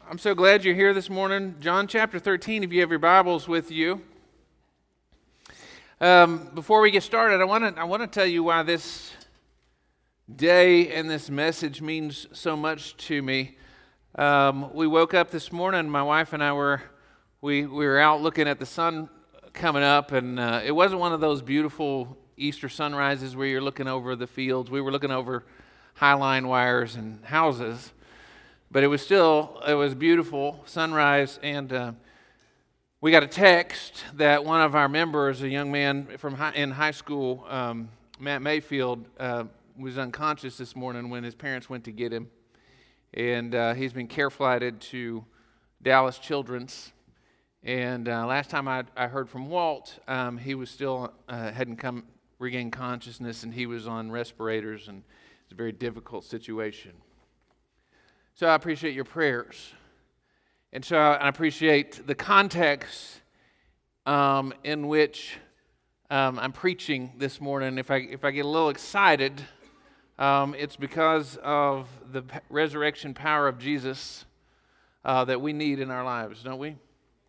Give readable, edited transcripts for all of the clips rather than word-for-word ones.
I'm so glad you're here this morning. John chapter 13, if you have your Bibles with you. Before we get started, I want to tell you why this day and this message means so much to me. We woke up this morning, my wife and I were out looking at the sun coming up, and it wasn't one of those beautiful Easter sunrises where you're looking over the fields. We were looking over high line wires and houses. But it was beautiful sunrise, and we got a text that one of our members, a young man in high school, Matt Mayfield, was unconscious this morning when his parents went to get him, and he's been care flighted to Dallas Children's. And last time I heard from Walt, he was still hadn't regained consciousness, and he was on respirators, and it's a very difficult situation. So I appreciate your prayers. And so I appreciate the context in which I'm preaching this morning. If I get a little excited, it's because of the resurrection power of Jesus that we need in our lives, don't we?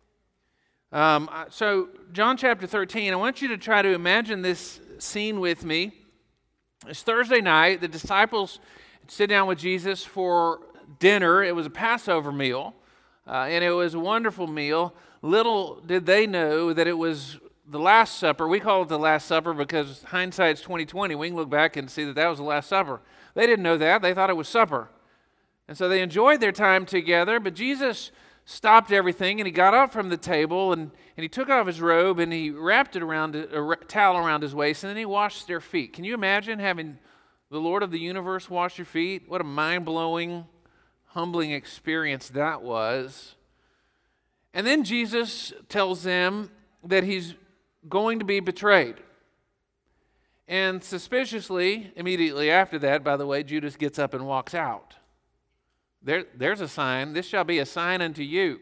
So John chapter 13, I want you to try to imagine this scene with me. It's Thursday night. The disciples sit down with Jesus for dinner. It was a Passover meal, and it was a wonderful meal. Little did they know that it was the Last Supper. We call it the Last Supper because hindsight's 20/20. We can look back and see that was the Last Supper. They didn't know that. They thought it was supper. And so they enjoyed their time together, but Jesus stopped everything, and he got up from the table, and he took off his robe, and he wrapped it around a towel around his waist, and then he washed their feet. Can you imagine having the Lord of the universe wash your feet? What a mind-blowing, humbling experience that was. And then Jesus tells them that he's going to be betrayed. And suspiciously, immediately after that, by the way, Judas gets up and walks out. There's a sign. This shall be a sign unto you.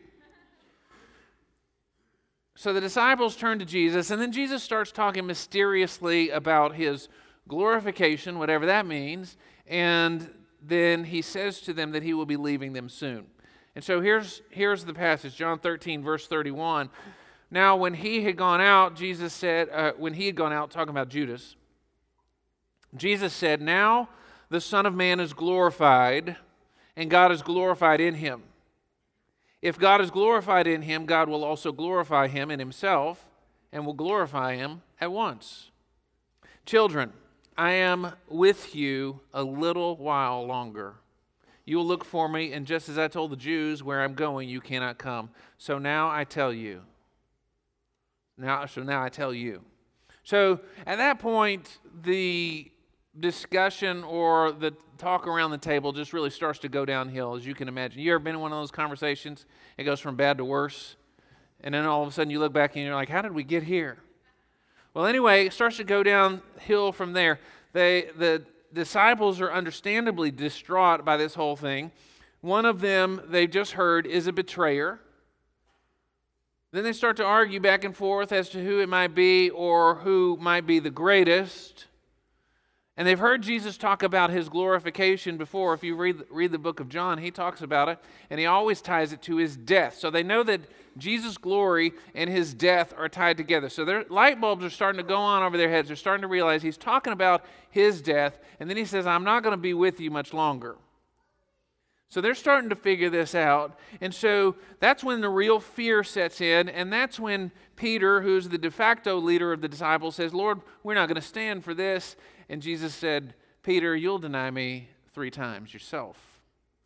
So the disciples turn to Jesus, and then Jesus starts talking mysteriously about his glorification, whatever that means, and then he says to them that he will be leaving them soon. And so here's the passage, John 13, verse 31. Now, when he had gone out, Jesus said, talking about Judas, Jesus said, "Now the Son of Man is glorified, and God is glorified in him. If God is glorified in him, God will also glorify him in himself, and will glorify him at once. Children, I am with you a little while longer. You will look for me, and just as I told the Jews, where I'm going, you cannot come. So now I tell you. Now I tell you." So at that point, the discussion or the talk around the table just really starts to go downhill, as you can imagine. You ever been in one of those conversations? It goes from bad to worse, and then all of a sudden you look back and you're like, how did we get here? Well, anyway, it starts to go downhill from there. The disciples are understandably distraught by this whole thing. One of them, they've just heard, is a betrayer. Then they start to argue back and forth as to who it might be or who might be the greatest. And they've heard Jesus talk about his glorification before. If you read the book of John, he talks about it, and he always ties it to his death. So they know that Jesus' glory and his death are tied together. So their light bulbs are starting to go on over their heads. They're starting to realize he's talking about his death, and then he says, "I'm not going to be with you much longer." So they're starting to figure this out. And so that's when the real fear sets in, and that's when Peter, who's the de facto leader of the disciples, says, "Lord, we're not going to stand for this." And Jesus said, "Peter, you'll deny me 3 times yourself."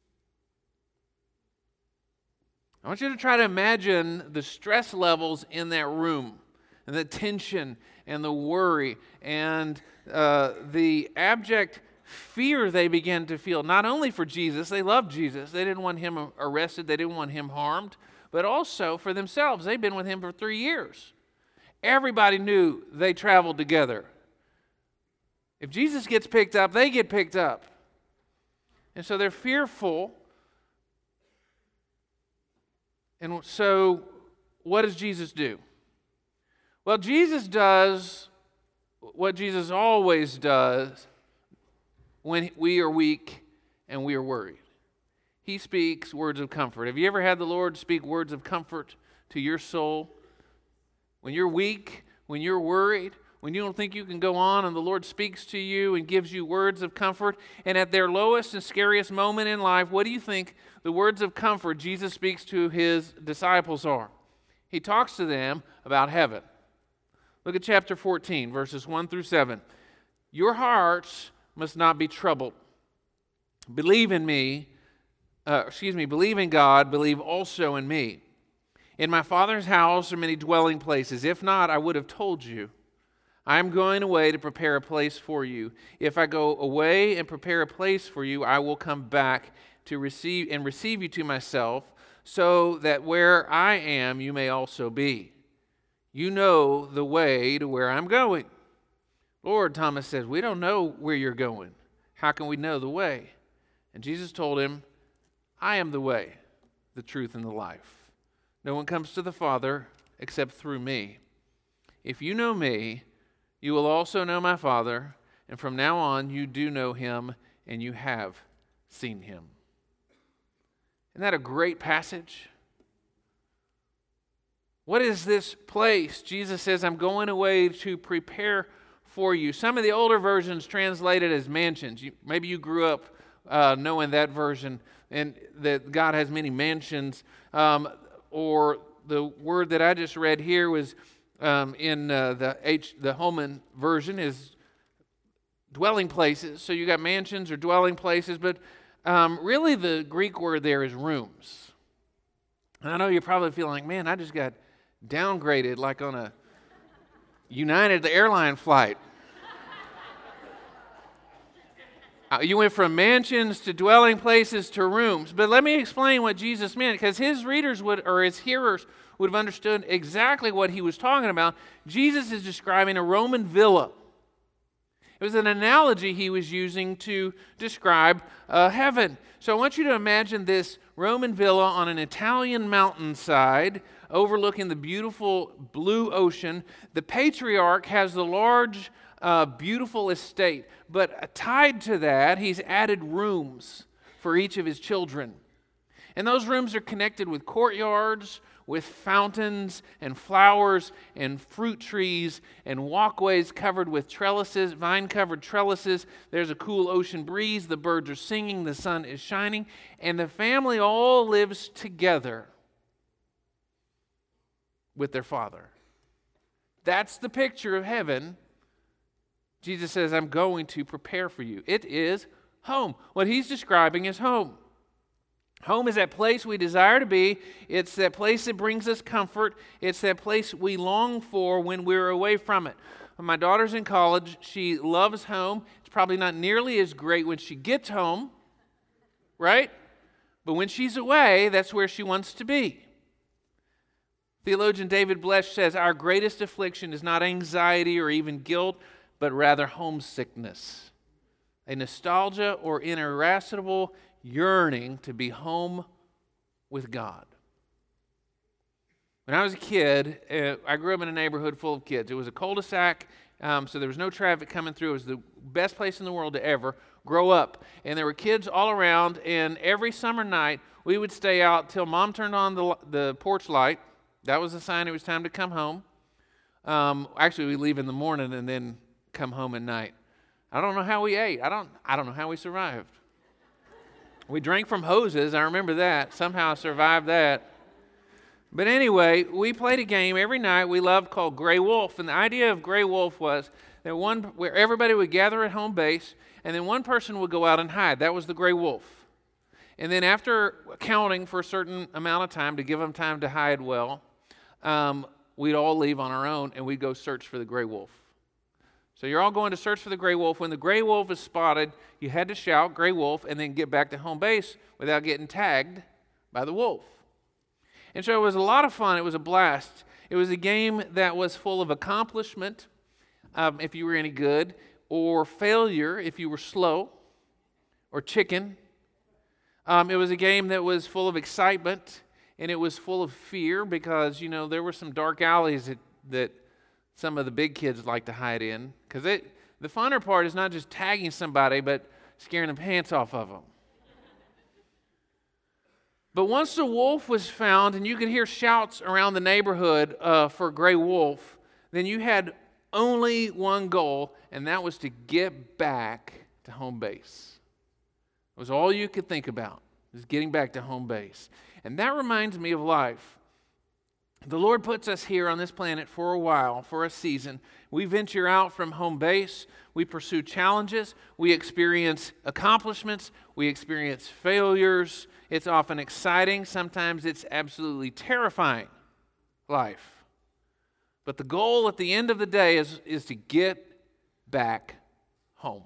I want you to try to imagine the stress levels in that room, and the tension and the worry and the abject fear they began to feel, not only for Jesus. They loved Jesus. They didn't want him arrested. They didn't want him harmed, but also for themselves. They've been with him for 3 years. Everybody knew they traveled together. If Jesus gets picked up, they get picked up. And so they're fearful. And so what does Jesus do? Well, Jesus does what Jesus always does when we are weak and we are worried. He speaks words of comfort. Have you ever had the Lord speak words of comfort to your soul? When you're weak, when you're worried, when you don't think you can go on, and the Lord speaks to you and gives you words of comfort, and at their lowest and scariest moment in life, what do you think the words of comfort Jesus speaks to his disciples are? He talks to them about heaven. Look at chapter 14, verses 1 through 7. Your hearts must not be troubled. Believe in God, believe also in me. In my Father's house are many dwelling places. If not, I would have told you. I am going away to prepare a place for you. If I go away and prepare a place for you, I will come back to receive you to myself, so that where I am, you may also be. You know the way to where I'm going. Lord, Thomas says, we don't know where you're going. How can we know the way? And Jesus told him, I am the way, the truth, and the life. No one comes to the Father except through me. If you know me, you will also know my Father, and from now on you do know him, and you have seen him. Isn't that a great passage? What is this place? Jesus says, I'm going away to prepare for you. Some of the older versions translate it as mansions. Maybe you grew up knowing that version, and that God has many mansions. Or the word that I just read here was in the Holman version is dwelling places. So you got mansions or dwelling places, but really the Greek word there is rooms. And I know you're probably feeling like, man, I just got downgraded like on a United airline flight. You went from mansions to dwelling places to rooms. But let me explain what Jesus meant, because his readers his hearers would have understood exactly what he was talking about. Jesus is describing a Roman villa. It was an analogy he was using to describe heaven. So I want you to imagine this Roman villa on an Italian mountainside overlooking the beautiful blue ocean. The patriarch has the large, beautiful estate, but tied to that, he's added rooms for each of his children. And those rooms are connected with courtyards, with fountains and flowers and fruit trees and walkways covered with trellises, vine-covered trellises. There's a cool ocean breeze, the birds are singing, the sun is shining, and the family all lives together with their Father. That's the picture of heaven. Jesus says, I'm going to prepare for you. It is home. What he's describing is home. Home is that place we desire to be. It's that place that brings us comfort. It's that place we long for when we're away from it. When my daughter's in college, she loves home. It's probably not nearly as great when she gets home, right? But when she's away, that's where she wants to be. Theologian David Blesh says, our greatest affliction is not anxiety or even guilt, but rather homesickness, a nostalgia or irascible yearning to be home with God. When I was a kid, I grew up in a neighborhood full of kids. It was a cul-de-sac, so there was no traffic coming through. It was the best place in the world to ever grow up. And there were kids all around, and every summer night, we would stay out till Mom turned on the porch light. That was a sign it was time to come home. Actually, we leave in the morning and then come home at night. I don't know how we ate. I don't know how we survived. We drank from hoses. I remember that. Somehow survived that. But anyway, we played a game every night we loved called Gray Wolf. And the idea of Gray Wolf was that where everybody would gather at home base, and then one person would go out and hide. That was the Gray Wolf. And then after counting for a certain amount of time to give them time to hide well, we'd all leave on our own and we'd go search for the Gray Wolf. So you're all going to search for the Gray Wolf. When the Gray Wolf is spotted, you had to shout, Gray Wolf, and then get back to home base without getting tagged by the wolf. And so it was a lot of fun. It was a blast. It was a game that was full of accomplishment, if you were any good, or failure if you were slow, or chicken. It was a game that was full of excitement, and it was full of fear because, there were some dark alleys that some of the big kids like to hide in. Because the funner part is not just tagging somebody, but scaring the pants off of them. But once the wolf was found, and you could hear shouts around the neighborhood for a gray wolf, then you had only one goal, and that was to get back to home base. It was all you could think about, was getting back to home base. And that reminds me of life. The Lord puts us here on this planet for a while, for a season. We venture out from home base. We pursue challenges. We experience accomplishments. We experience failures. It's often exciting. Sometimes it's absolutely terrifying life. But the goal at the end of the day is to get back home.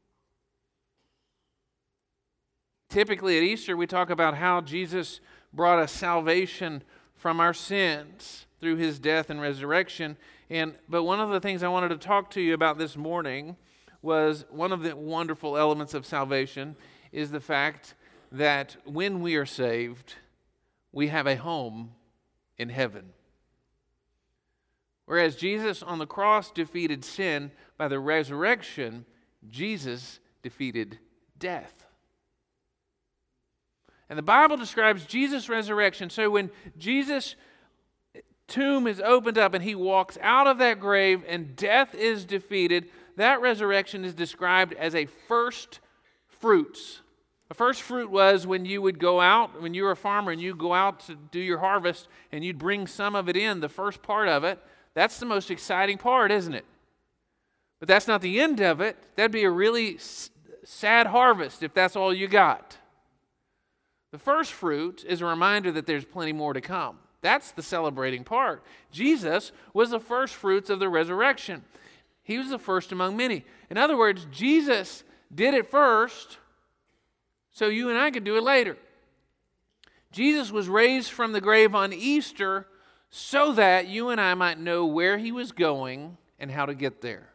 Typically at Easter, we talk about how Jesus brought us salvation from our sins through his death and resurrection. But one of the things I wanted to talk to you about this morning was one of the wonderful elements of salvation is the fact that when we are saved, we have a home in heaven. Whereas Jesus on the cross defeated sin, by the resurrection, Jesus defeated death. And the Bible describes Jesus' resurrection. So when Jesus' tomb is opened up and he walks out of that grave and death is defeated, that resurrection is described as a first fruits. A first fruit was when you would go out, when you were a farmer and you'd go out to do your harvest and you'd bring some of it in, the first part of it. That's the most exciting part, isn't it? But that's not the end of it. That'd be a really sad harvest if that's all you got. The first fruit is a reminder that there's plenty more to come. That's the celebrating part. Jesus was the first fruits of the resurrection. He was the first among many. In other words, Jesus did it first, so you and I could do it later. Jesus was raised from the grave on Easter so that you and I might know where he was going and how to get there.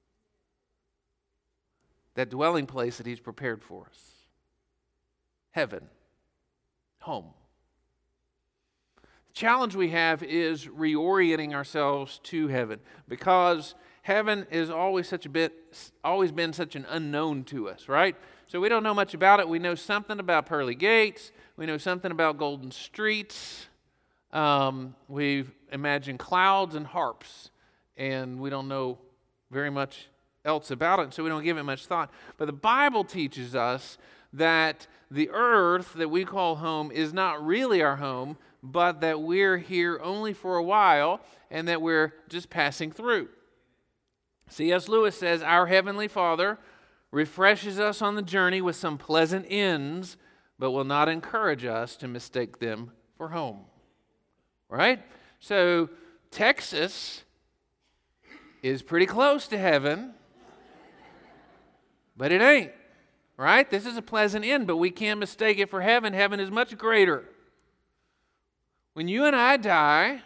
That dwelling place that he's prepared for us. Heaven. Home. The challenge we have is reorienting ourselves to heaven, because heaven is always been such an unknown to us, right? So we don't know much about it. We know something about pearly gates. We know something about golden streets. We've imagined clouds and harps, and we don't know very much else about it, so we don't give it much thought. But the Bible teaches us that the earth that we call home is not really our home, but that we're here only for a while and that we're just passing through. C.S. Lewis says, our Heavenly Father refreshes us on the journey with some pleasant ends, but will not encourage us to mistake them for home. Right? So Texas is pretty close to heaven, but it ain't. Right? This is a pleasant end, but we can't mistake it for heaven. Heaven is much greater. When you and I die,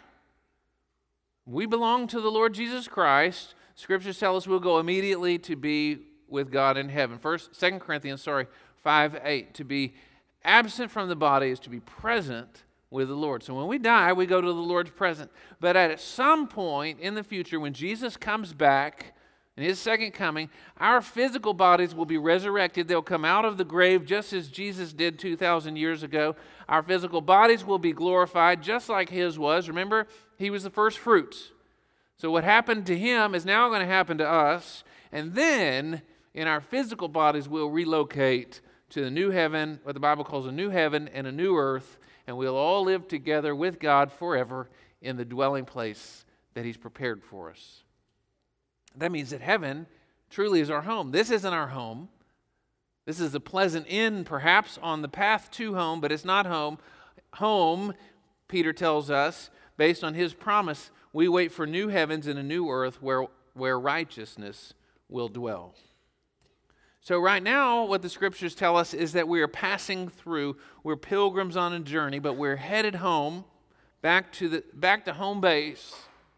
we belong to the Lord Jesus Christ. Scriptures tell us we'll go immediately to be with God in heaven. 2 Corinthians 5:8. To be absent from the body is to be present with the Lord. So when we die, we go to the Lord's presence. But at some point in the future, when Jesus comes back, in his second coming, our physical bodies will be resurrected. They'll come out of the grave just as Jesus did 2,000 years ago. Our physical bodies will be glorified just like his was. Remember, he was the first fruits. So what happened to him is now going to happen to us. And then in our physical bodies, we'll relocate to the new heaven, what the Bible calls a new heaven and a new earth. And we'll all live together with God forever in the dwelling place that he's prepared for us. That means that heaven truly is our home. This isn't our home. This is a pleasant inn, perhaps, on the path to home, but it's not home. Home, Peter tells us, based on his promise, we wait for new heavens and a new earth where righteousness will dwell. So right now, what the Scriptures tell us is that we are passing through. We're pilgrims on a journey, but we're headed home, back to home base.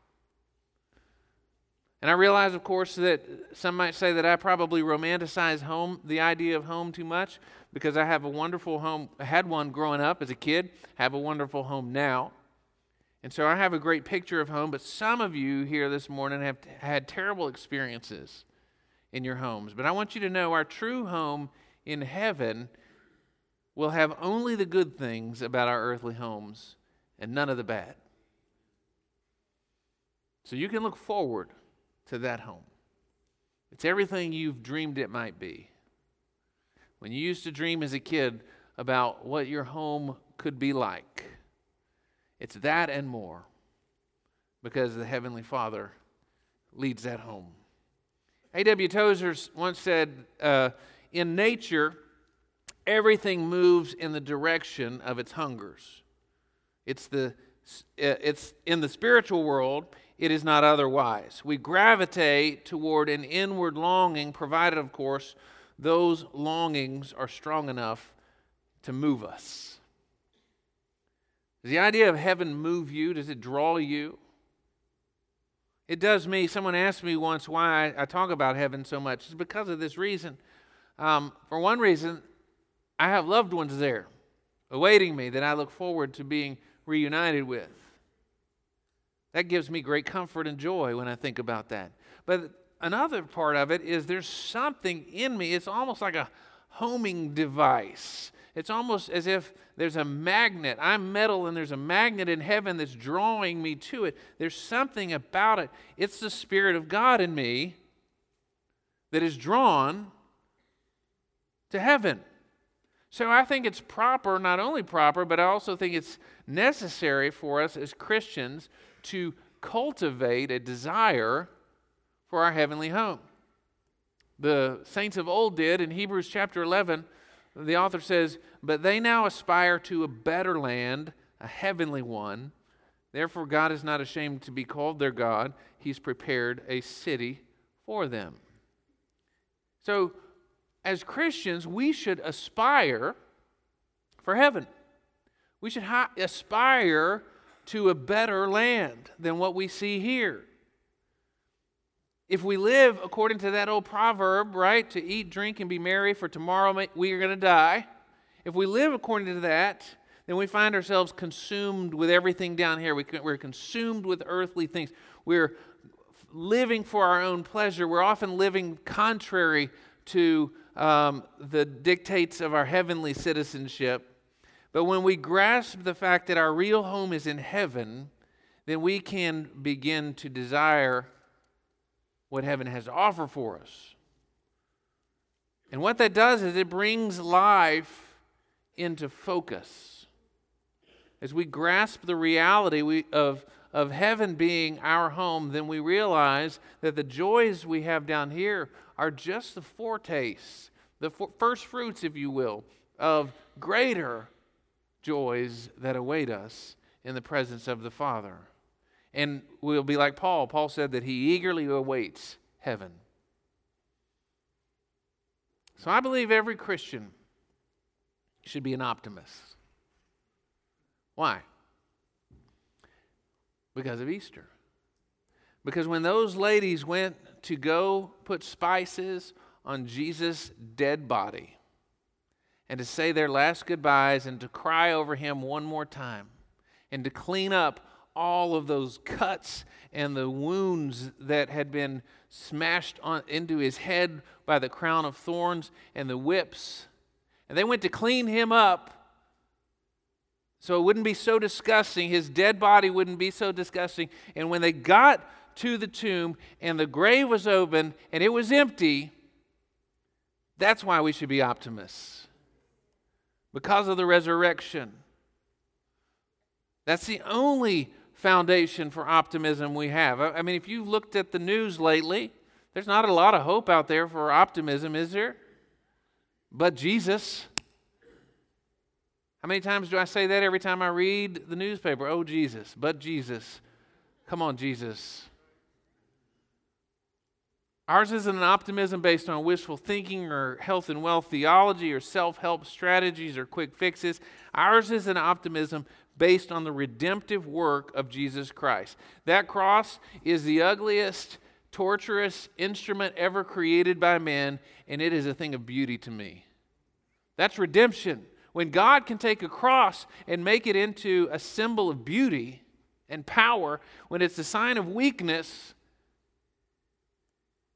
And I realize, of course, that some might say that I probably romanticize the idea of home too much, because I have a wonderful home. I had one growing up as a kid, have a wonderful home now. And so I have a great picture of home, but some of you here this morning have had terrible experiences in your homes. But I want you to know our true home in heaven will have only the good things about our earthly homes and none of the bad. So you can look forward to that home. It's everything you've dreamed it might be. When you used to dream as a kid about what your home could be like, it's that and more, because the Heavenly Father leads that home. A.W. Tozer once said, in nature, everything moves in the direction of its hungers. It's in the spiritual world, it is not otherwise. We gravitate toward an inward longing, provided, of course, those longings are strong enough to move us. Does the idea of heaven move you? Does it draw you? It does me. Someone asked me once why I talk about heaven so much. It's because of this reason. For one reason, I have loved ones there awaiting me that I look forward to being reunited with. That gives me great comfort and joy when I think about that. But another part of it is there's something in me. It's almost like a homing device. It's almost as if there's a magnet. I'm metal and there's a magnet in heaven that's drawing me to it. There's something about it. It's the Spirit of God in me that is drawn to heaven. So I think it's proper, not only proper, but I also think it's necessary for us as Christians to cultivate a desire for our heavenly home. The saints of old did. In Hebrews chapter 11, the author says, "But they now aspire to a better land, a heavenly one. Therefore God is not ashamed to be called their God. He's prepared a city for them." So, as Christians, we should aspire for heaven. We should aspire to a better land than what we see here. If we live according to that old proverb, right, to eat, drink, and be merry, for tomorrow we are going to die. If we live according to that, then we find ourselves consumed with everything down here. We're consumed with earthly things. We're living for our own pleasure. We're often living contrary to the dictates of our heavenly citizenship. But when we grasp the fact that our real home is in heaven, then we can begin to desire what heaven has to offer for us. And what that does is it brings life into focus. As we grasp the reality of heaven being our home, then we realize that the joys we have down here are just the foretaste, the first fruits, if you will, of greater joys that await us in the presence of the Father. And we'll be like Paul. Paul said that he eagerly awaits heaven. So I believe every Christian should be an optimist. Why? Because of Easter. Because when those ladies went to go put spices on Jesus' dead body and to say their last goodbyes and to cry over him one more time and to clean up all of those cuts and the wounds that had been smashed into his head by the crown of thorns and the whips, and they went to clean him up so it wouldn't be so disgusting, his dead body wouldn't be so disgusting. And when they got to the tomb and the grave was open and it was empty, that's why we should be optimists. Because of the resurrection. That's the only foundation for optimism we have. I mean, if you've looked at the news lately, there's not a lot of hope out there for optimism, is there? But Jesus. How many times do I say that every time I read the newspaper? Oh, Jesus, but Jesus. Come on, Jesus. Ours isn't an optimism based on wishful thinking or health and wealth theology or self-help strategies or quick fixes. Ours is an optimism based on the redemptive work of Jesus Christ. That cross is the ugliest, torturous instrument ever created by man, and it is a thing of beauty to me. That's redemption. When God can take a cross and make it into a symbol of beauty and power, when it's a sign of weakness,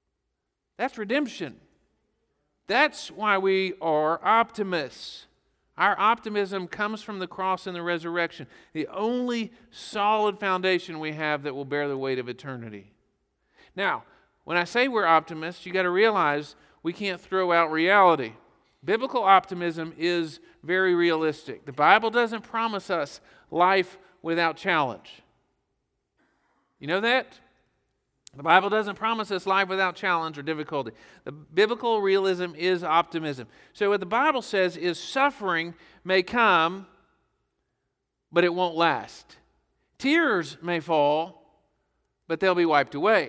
that's redemption. That's why we are optimists. Our optimism comes from the cross and the resurrection, the only solid foundation we have that will bear the weight of eternity. Now, when I say we're optimists, you got to realize we can't throw out reality. Biblical optimism is very realistic. The Bible doesn't promise us life without challenge. You know that? The Bible doesn't promise us life without challenge or difficulty. The biblical realism is optimism. So what the Bible says is suffering may come, but it won't last. Tears may fall, but they'll be wiped away.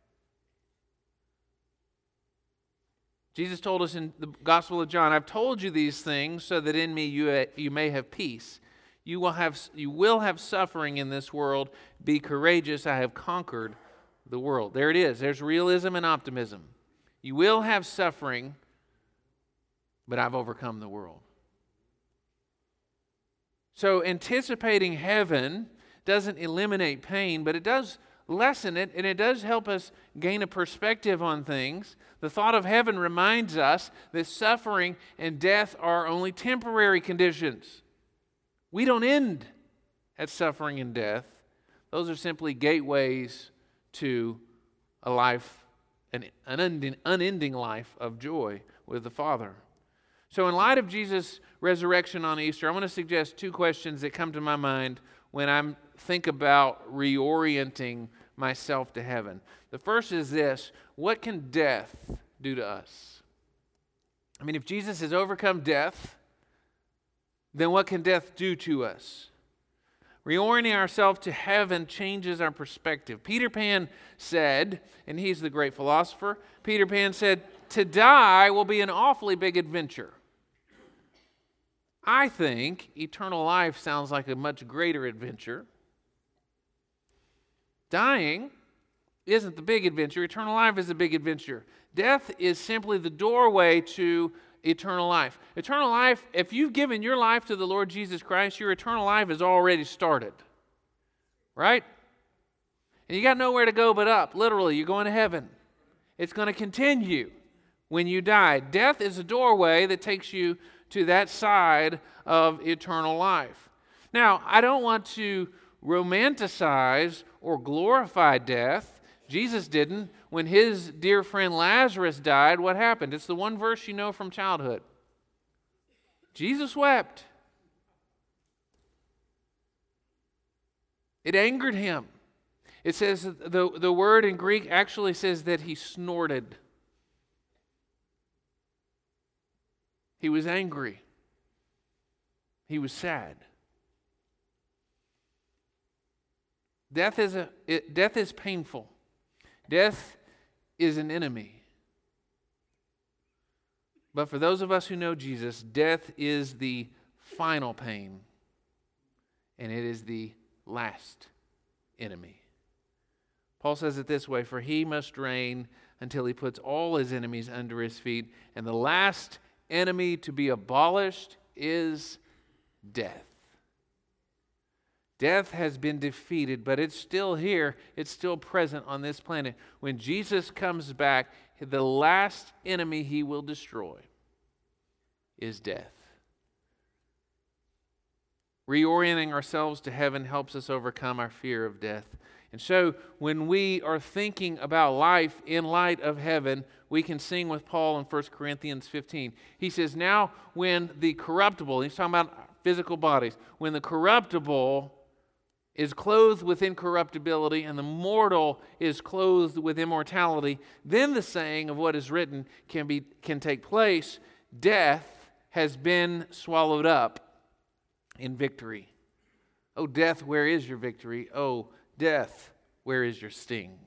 Jesus told us in the Gospel of John, I've told you these things so that in me you may have peace. You will have suffering in this world. Be courageous, I have conquered the world. There it is. There's realism and optimism. You will have suffering, but I've overcome the world. So anticipating heaven doesn't eliminate pain, but it does lessen it, and it does help us gain a perspective on things. The thought of heaven reminds us that suffering and death are only temporary conditions. We don't end at suffering and death. Those are simply gateways to a life, an unending life of joy with the Father. So in light of Jesus' resurrection on Easter, I want to suggest two questions that come to my mind when I think about reorienting myself to heaven. The first is this: what can death do to us? I mean, if Jesus has overcome death, then what can death do to us? Reorienting ourselves to heaven changes our perspective. Peter Pan said, and he's the great philosopher, Peter Pan said, to die will be an awfully big adventure. I think eternal life sounds like a much greater adventure. Dying isn't the big adventure. Eternal life is the big adventure. Death is simply the doorway to eternal life. Eternal life, if you've given your life to the Lord Jesus Christ, your eternal life has already started. Right? And you got nowhere to go but up. Literally, you're going to heaven. It's going to continue when you die. Death is a doorway that takes you to that side of eternal life. Now, I don't want to romanticize or glorify death. Jesus didn't. When his dear friend Lazarus died, what happened? It's the one verse you know from childhood. Jesus wept. It angered him. It says the word in Greek actually says that he snorted. He was angry. He was sad. Death is painful. Death is an enemy. But for those of us who know Jesus, death is the final pain, and it is the last enemy. Paul says it this way: for he must reign until he puts all his enemies under his feet, and the last enemy to be abolished is death. Death has been defeated, but it's still here. It's still present on this planet. When Jesus comes back, the last enemy he will destroy is death. Reorienting ourselves to heaven helps us overcome our fear of death. And so when we are thinking about life in light of heaven, we can sing with Paul in 1 Corinthians 15. He says, now when the corruptible, he's talking about physical bodies, when the corruptible is clothed with incorruptibility and the mortal is clothed with immortality, then the saying of what is written can take place: death has been swallowed up in victory. Oh, death, where is your victory? Oh, death, where is your sting?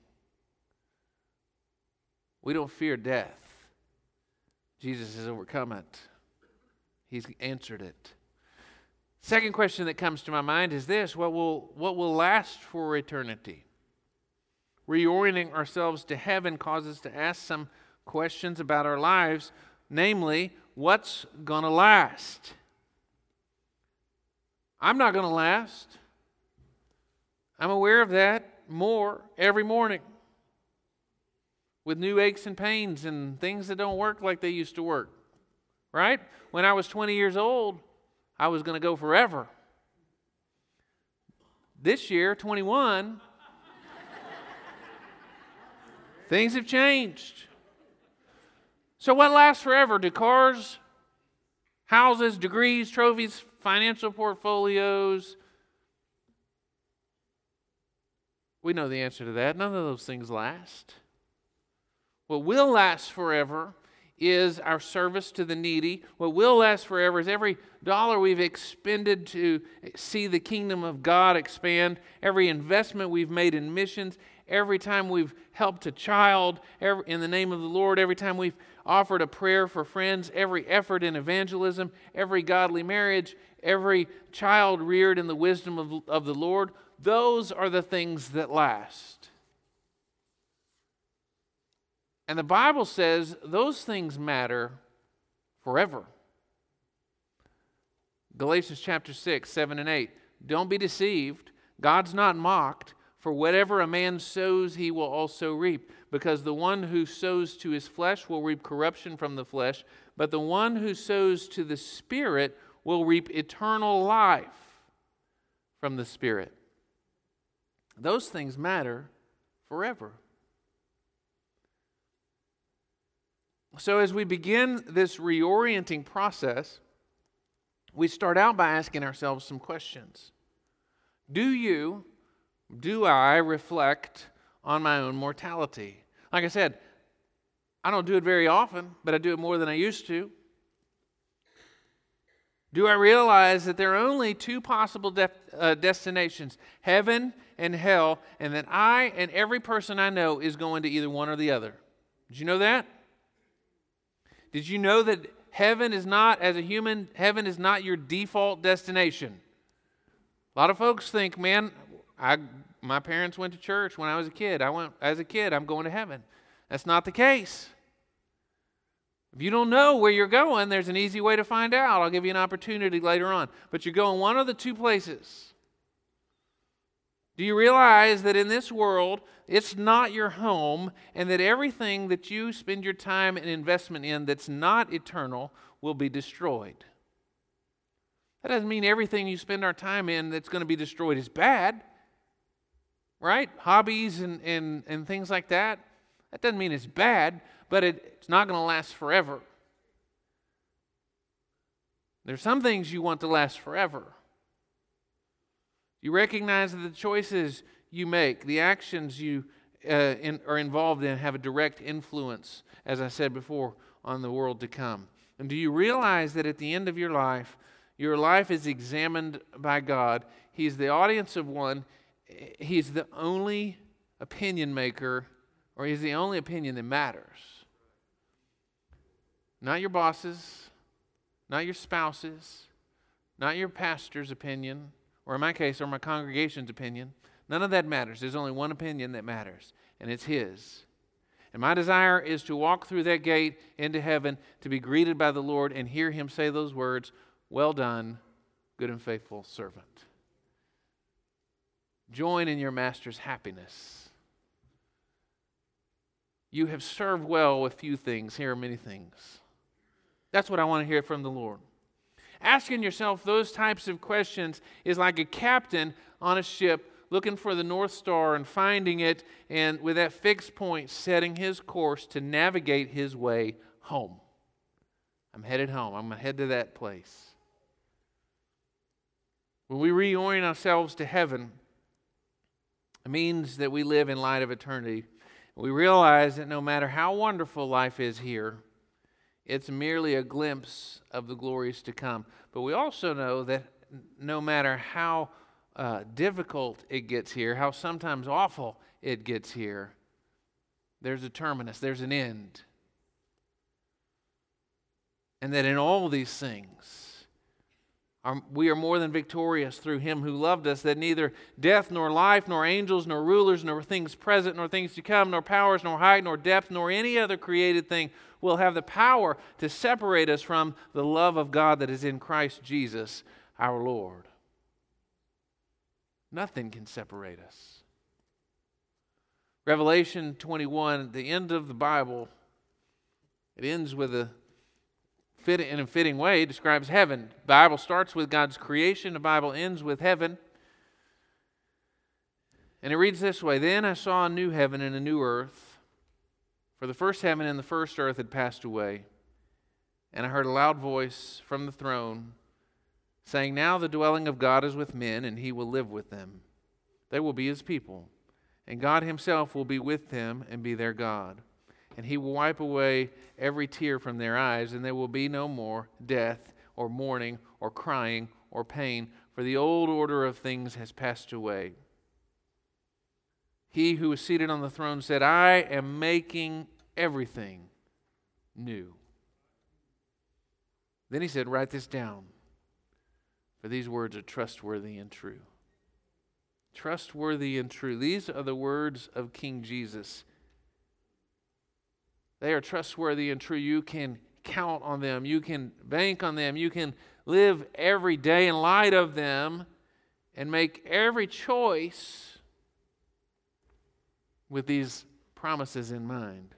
We don't fear death. Jesus has overcome it. He's answered it. Second question that comes to my mind is this: what will last for eternity? Reorienting ourselves to heaven causes us to ask some questions about our lives, namely, what's going to last? I'm not going to last. I'm aware of that more every morning with new aches and pains and things that don't work like they used to work. Right? When I was 20 years old, I was going to go forever. This year, 21, things have changed. So what lasts forever? Do cars, houses, degrees, trophies, financial portfolios? We know the answer to that. None of those things last. What will last forever is our service to the needy. What will last forever is every dollar we've expended to see the kingdom of God expand, every investment we've made in missions, every time we've helped a child in the name of the Lord, every time we've offered a prayer for friends, every effort in evangelism, every godly marriage, every child reared in the wisdom of the Lord. Those are the things that last. And the Bible says those things matter forever. Galatians chapter 6, 7 and 8. Don't be deceived. God's not mocked. For whatever a man sows, he will also reap. Because the one who sows to his flesh will reap corruption from the flesh, but the one who sows to the Spirit will reap eternal life from the Spirit. Those things matter forever. So as we begin this reorienting process, we start out by asking ourselves some questions. Do I reflect on my own mortality? Like I said, I don't do it very often, but I do it more than I used to. Do I realize that there are only two possible destinations, heaven and hell, and that I and every person I know is going to either one or the other? Did you know that? Did you know that heaven is not, as a human, heaven is not your default destination? A lot of folks think, man, my parents went to church when I was a kid. I'm going to heaven. That's not the case. If you don't know where you're going, there's an easy way to find out. I'll give you an opportunity later on. But you're going one of the two places. Do you realize that in this world, it's not your home, and that everything that you spend your time and investment in that's not eternal will be destroyed? That doesn't mean everything you spend our time in that's going to be destroyed is bad. Right? Hobbies and things like that. That doesn't mean it's bad, but it's not going to last forever. There's some things you want to last forever. You recognize that the choices you make, the actions you are involved in have a direct influence, as I said before, on the world to come. And do you realize that at the end of your life is examined by God? He's the audience of one. He's the only opinion maker, or he's the only opinion that matters. Not your bosses, not your spouses, not your pastor's opinion, or in my case, or my congregation's opinion. None of that matters. There's only one opinion that matters, and it's his. And my desire is to walk through that gate into heaven, to be greeted by the Lord and hear him say those words, "Well done, good and faithful servant." Join in your master's happiness. You have served well with few things. Here are many things. That's what I want to hear from the Lord. Asking yourself those types of questions is like a captain on a ship looking for the North Star and finding it, and with that fixed point, setting his course to navigate his way home. I'm headed home. I'm going to head to that place. When we reorient ourselves to heaven, it means that we live in light of eternity. We realize that no matter how wonderful life is here, it's merely a glimpse of the glories to come. But we also know that no matter how difficult it gets here, how sometimes awful it gets here, there's a terminus, there's an end. And that in all these things, we are more than victorious through him who loved us, that neither death, nor life, nor angels, nor rulers, nor things present, nor things to come, nor powers, nor height, nor depth, nor any other created thing will have the power to separate us from the love of God that is in Christ Jesus our Lord. Nothing can separate us. Revelation 21, at the end of the Bible, it ends with a in a fitting way, describes heaven. The Bible starts with God's creation. The Bible ends with heaven. And it reads this way, "Then I saw a new heaven and a new earth, for the first heaven and the first earth had passed away. And I heard a loud voice from the throne saying, 'Now the dwelling of God is with men, and he will live with them. They will be his people, and God himself will be with them and be their God. And he will wipe away every tear from their eyes, and there will be no more death or mourning or crying or pain, for the old order of things has passed away.' He who was seated on the throne said, 'I am making everything new.' Then he said, 'Write this down, for these words are trustworthy and true.'" Trustworthy and true. These are the words of King Jesus. They are trustworthy and true. You can count on them. You can bank on them. You can live every day in light of them and make every choice with these promises in mind.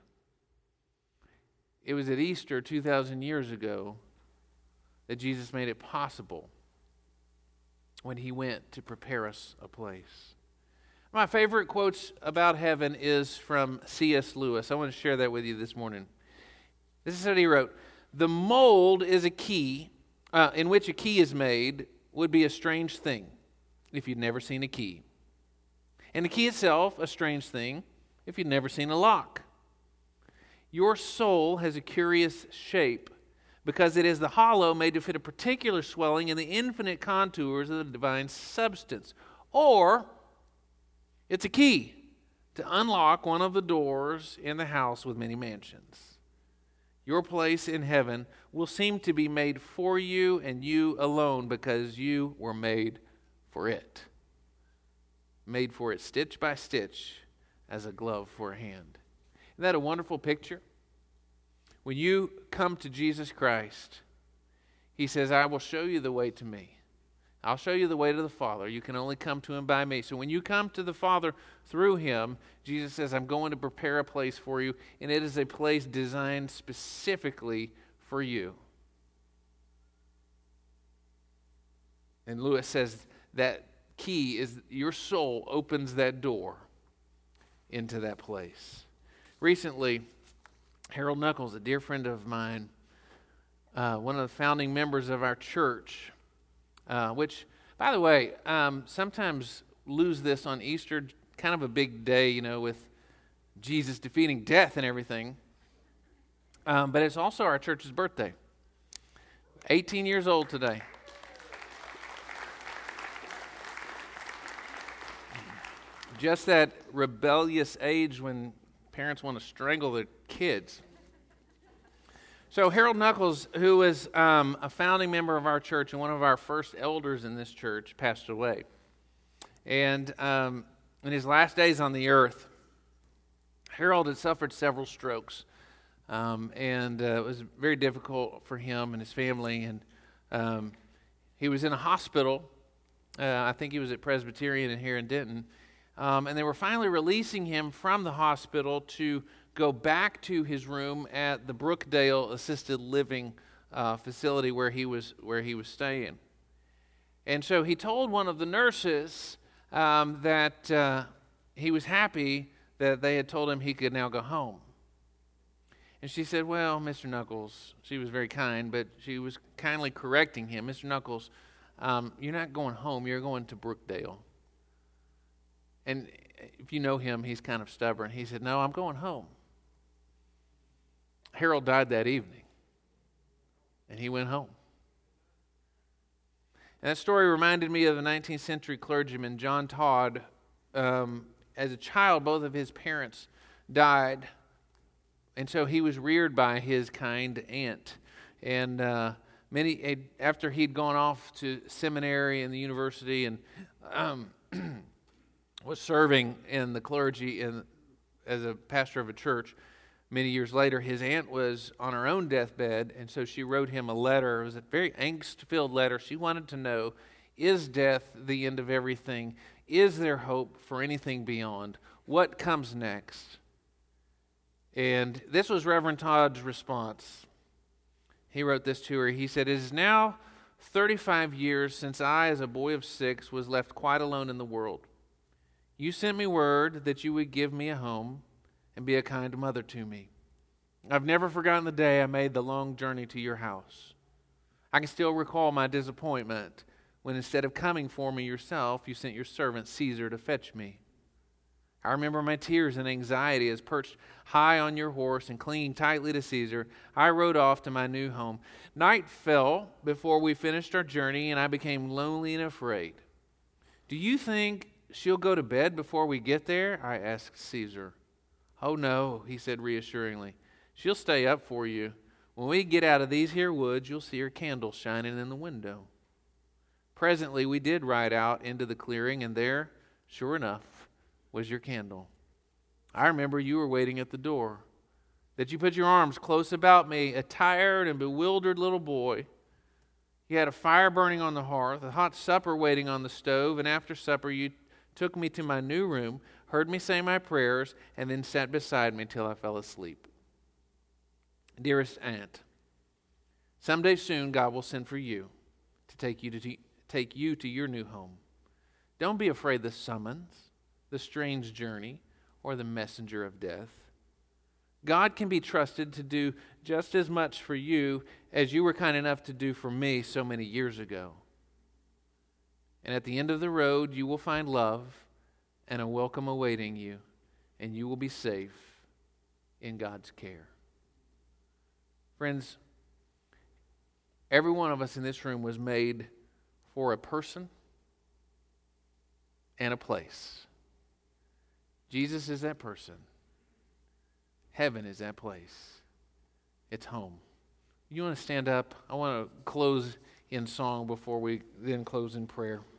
It was at Easter 2,000 years ago that Jesus made it possible when he went to prepare us a place. My favorite quotes about heaven is from C.S. Lewis. I want to share that with you this morning. This is what he wrote. "The mold is a key, in which a key is made, would be a strange thing if you'd never seen a key. And the key itself, a strange thing if you'd never seen a lock. Your soul has a curious shape, because it is the hollow made to fit a particular swelling in the infinite contours of the divine substance. Or it's a key to unlock one of the doors in the house with many mansions. Your place in heaven will seem to be made for you and you alone, because you were made for it. Made for it stitch by stitch, as a glove for a hand." Isn't that a wonderful picture? When you come to Jesus Christ, he says, "I will show you the way to me. I'll show you the way to the Father. You can only come to him by me." So when you come to the Father through him, Jesus says, "I'm going to prepare a place for you," and it is a place designed specifically for you. And Lewis says that key is your soul opens that door into that place. Recently, Harold Knuckles, a dear friend of mine, one of the founding members of our church, which, by the way, sometimes lose this on Easter, kind of a big day, with Jesus defeating death and everything. But it's also our church's birthday. 18 years old today. Just that rebellious age when parents want to strangle their kids. So Harold Knuckles, who was a founding member of our church and one of our first elders in this church, passed away. And in his last days on the earth, Harold had suffered several strokes. And it was very difficult for him and his family. And he was in a hospital. I think he was at Presbyterian here in Denton. And they were finally releasing him from the hospital to go back to his room at the Brookdale Assisted Living facility where he was staying. And so he told one of the nurses that he was happy that they had told him he could now go home. And she said, "Well, Mr. Knuckles," she was very kind, but she was kindly correcting him, "Mr. Knuckles, you're not going home, you're going to Brookdale." And if you know him, he's kind of stubborn. He said, "No, I'm going home." Harold died that evening, and he went home. And that story reminded me of the 19th century clergyman, John Todd. As a child, both of his parents died, and so he was reared by his kind aunt. And after he'd gone off to seminary and the university and was serving in the clergy as a pastor of a church, many years later, his aunt was on her own deathbed, and so she wrote him a letter. It was a very angst-filled letter. She wanted to know, is death the end of everything? Is there hope for anything beyond? What comes next? And this was Reverend Todd's response. He wrote this to her. He said, "It is now 35 years since I, as a boy of 6, was left quite alone in the world. You sent me word that you would give me a home and be a kind mother to me. I've never forgotten the day I made the long journey to your house. I can still recall my disappointment when instead of coming for me yourself, you sent your servant Caesar to fetch me. I remember my tears and anxiety as perched high on your horse and clinging tightly to Caesar, I rode off to my new home. Night fell before we finished our journey, and I became lonely and afraid. Do you think she'll go to bed before we get there?" I asked Caesar. "Oh no," he said reassuringly. "She'll stay up for you. When we get out of these here woods, you'll see her candle shining in the window." Presently, we did ride out into the clearing, and there, sure enough, was your candle. I remember you were waiting at the door, that you put your arms close about me, a tired and bewildered little boy. You had a fire burning on the hearth, a hot supper waiting on the stove, and after supper you took me to my new room, heard me say my prayers, and then sat beside me till I fell asleep. Dearest Aunt, someday soon God will send for you to take you to your new home. Don't be afraid the summons, the strange journey, or the messenger of death. God can be trusted to do just as much for you as you were kind enough to do for me so many years ago. And at the end of the road, you will find love and a welcome awaiting you, and you will be safe in God's care. Friends, every one of us in this room was made for a person and a place. Jesus is that person. Heaven is that place. It's home. You want to stand up? I want to close in song before we then close in prayer.